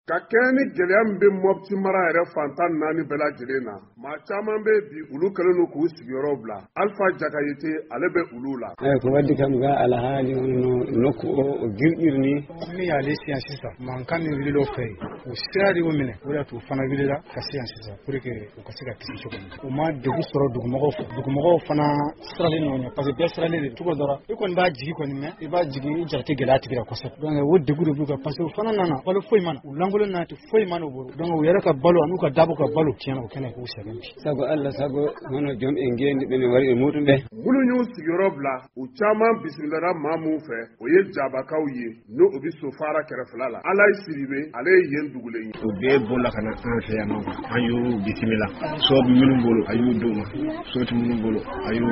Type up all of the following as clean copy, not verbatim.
ka kɛɲɛ ni gɛlɛya min bɛ Mopti mara yɛrɛ fantan 4 bɛɛ lajɛlen na, maa caman bɛ bi olu kɛlen don k'u sigiyɔrɔ bila. Alpha Jakayite ale bɛ olu la. Ko wadi kam ga alhaali no ko girdirni ni yale siyan sisan mankan min wulila o fɛ o sira de y'o minɛ o de y'a to o fana wulila ka siyan sisan pour que u ka se ka kisi cogo min o ma degun sɔrɔ dugumɔgɔw fana siralen ɲɔgɔn ɲɛ parce que bɛɛ siralen de cogo dɔrɔn i kɔni b'a jigi kɔni mɛn i b'a jigi i jate gɛlɛya tigi la kosɛbɛ donc o degun de b'u kan parce que o fana nana balo foyi mana u lankolon n'a tɛ foyi mana u bolo donc u yɛrɛ ka balo an'u ka dabo ka balo tiɲɛna o kɛnɛ k'u sɛgɛn bi sago Allah sago hono jom en gendi ɓe ne wari e muɗum ɓe minnu y'u sigiyɔrɔ bila u caman bisimilala maa min fɛ o ye jabakaw ye n'o u bi Sofara kɛrɛfɛla la. Alayi Sidibe ale ye yen dugulen ye. U bɛɛ bolila ka na an fɛ yan nɔ an y'u bisimila sɔɔbu minnu bolo a y'u d'u ma sɔɔti minnu bolo a y'u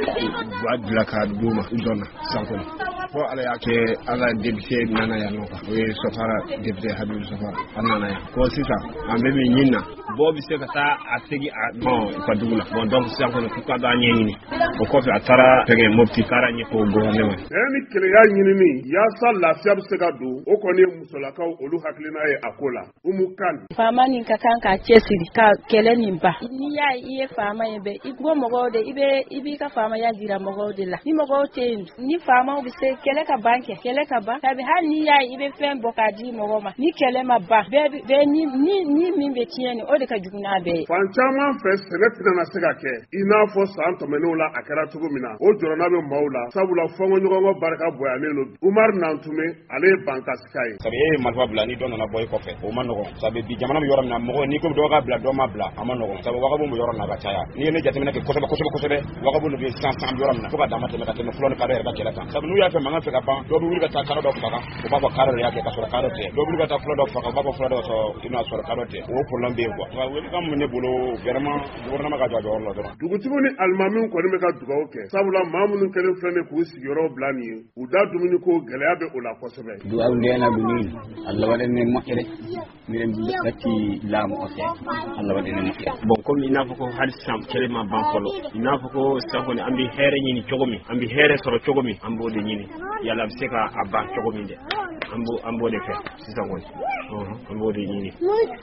bila ka d'u ma u dɔnna sankɔni fɔ ala y'a kɛ ala debise nana yan nɔ o ye Sofara debise Habibu Sofara a nana yan ko sisan an bɛ min ɲini na bɔ bɛ se ka taa a segin a u ka dugu la bon donc sisan kɔni k'u ka d'a ɲɛɲini o kɔfɛ a taara fɛngɛ Mopti taara ɲɛfɔ gouvernement ye ni keleya ɲinini yaasa lafiya bɛ se ka don o kɔni ye musolakaw olu hakilina ye a ko la Umu Kan faama nin ka kan ka cɛsiri ka kɛlɛ nin ba ni y'a i ye faama ye bɛ i bɔ mɔgɔw de i b'i ka faamaya jira mɔgɔw de la ni mɔgɔw tɛ yen ni faamaw bɛ se kɛlɛ ka ban sabi hali ni y'a i bɛ fɛn bɔ k'a di mɔgɔ ma ni kɛlɛ ma ban bɛɛ ni min bɛ tiɲɛ ni o de ka jugu n'a bɛɛ ye. Fan caman fɛ sɛnɛ tɛna se ka kɛ i n'a fɔ san tɛmɛnenw la a kɛra cogo min na o jɔrɔna bɛ maaw la sabula fɔɲɔgɔnkɔ barika boyanen don. Umar Nantume ale ye bankasika ye. Sabu e ye marifa bila ni dɔ nana bɔ i kɔfɛ o ma nɔgɔn sabu bi jamana bɛ yɔrɔ min na mɔgɔ n'i ko dɔ ka bila dɔ ma bila a ma nɔgɔn sabu wagabu bɛ yɔrɔ min na ka caya n'i ye ne jateminɛ kɛ kosɛbɛ wagabu bɛ san yɔrɔ min na fo ka dama tɛmɛ ka tɛmɛ fɔlɔ ni kadɔ yɛrɛ ka kɛlɛ kan sabu n'u y'a fɛ mankan fɛ ka ban dɔw bɛ wuli ka taa kadɔ dɔ faga u b'a fɔ kadɔ de y'a kɛ ka sɔrɔ kadɔ tɛ dɔw bɛ wuli ka taa fɔlɔ dɔ faga u b'a fɔ fɔlɔ dɔ sɔrɔ i n'a sɔrɔ kadɔ tɛ o problème bɛ yen quoi welcome mun ne bolo vraiment gouvernement ka jɔ a jɔyɔrɔ la dɔrɔn dugutigiw ni alimamiw kɔni bɛ ka dugawu kɛ sabula maa minnu kɛlen filɛ nin k'u sigiyɔrɔ bila nin ye u da dumuni ko gɛlɛya bɛ o la kosɛbɛ duwaw ndena ɗumin Allah waɗanne moƴƴere miɗen gatti laamu o seeɗa Allah waɗanne moƴƴere bon comme ina fo ko hadi sam kelema bankolo ina fo ko sankoni ambi heere ñini cogomi ambi heere soro cogomi ambo de ñini yalla be seka abba cogomi de ambo de fe sisan woni ambo de ñini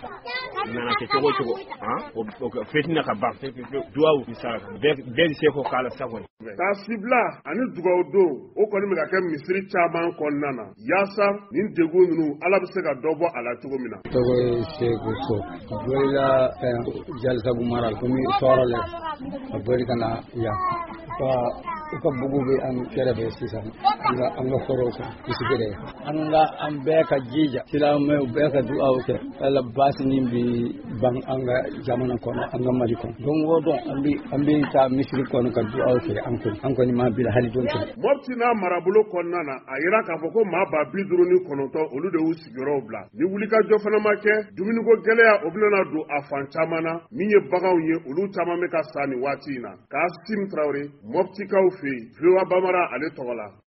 nana ke cogo o fetina ka ban duwaw misala be se ko kala sankoni ta sibla ani dugaw don o kɔni bɛ ka kɛ misiri caman kɔnɔna na yaasa nin degun ninnu ala bɛ se ka dɔ bɔ a la cogo min na togo seko so bolila jalsabu maral komi sorale a boli kana ya ka bugu be an kɛrɛfɛ sisan an ka foro ko isigere an bɛɛ ka jija silamɛw bɛɛ ka du'aw kɛ ala basi nin bi ban an ka jamana kɔnɔ an ka Mali kɔnɔ don o don an bɛ ta misiri kɔnɔ ka du'aw kɛ an kɔni ma bila hali don kɛ Mopti n'a marabolo kɔnɔna na a yira k'a fɔ ko maa ba 59 olu de y'u sigiyɔrɔw bila ni wulikajɔ fana ma kɛ dumuniko gɛlɛya o bɛna don a fan caman na min ye baganw ye olu caman bɛ ka sa nin waati in na Kasim Traoré Moptikaw fɛ yen VOA Bamara ale tɔgɔ la